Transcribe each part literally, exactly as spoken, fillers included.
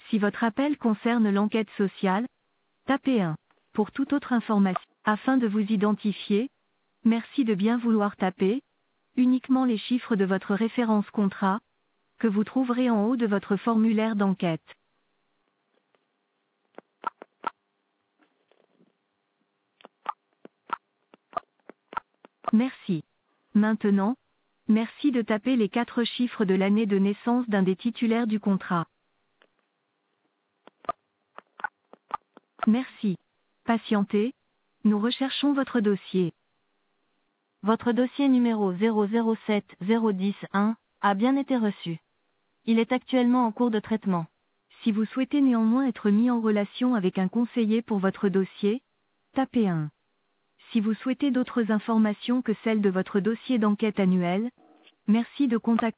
Si votre appel concerne l'enquête sociale, tapez un. Pour toute autre information, afin de vous identifier, merci de bien vouloir taper uniquement les chiffres de votre référence contrat, que vous trouverez en haut de votre formulaire d'enquête. Merci. Maintenant, merci de taper les quatre chiffres de l'année de naissance d'un des titulaires du contrat. Merci. Patientez, nous recherchons votre dossier. Votre dossier numéro zéro zéro sept zéro un zéro un a bien été reçu. Il est actuellement en cours de traitement. Si vous souhaitez néanmoins être mis en relation avec un conseiller pour votre dossier, tapez un. Si vous souhaitez d'autres informations que celles de votre dossier d'enquête annuel, merci de contacter.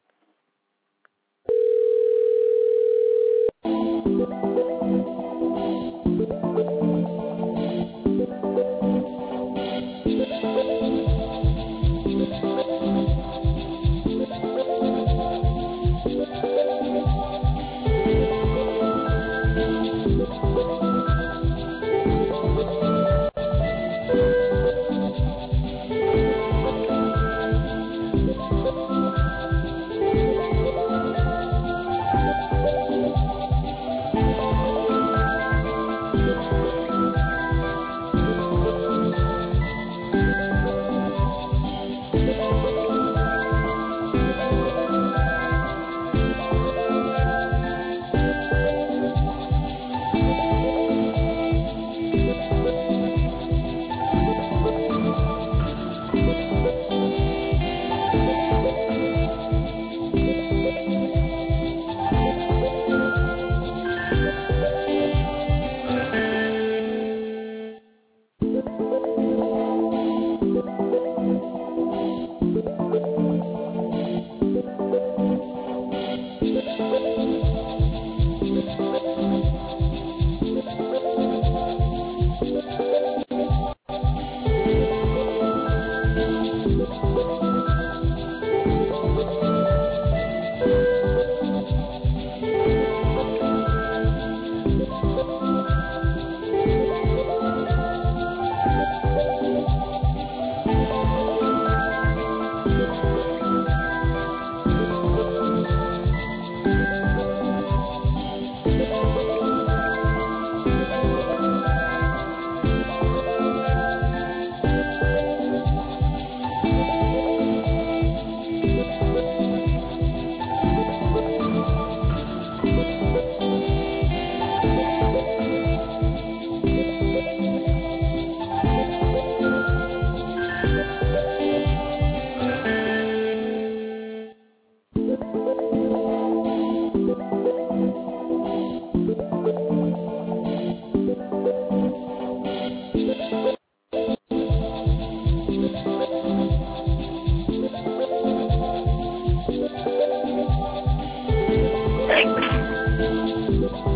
Thank you.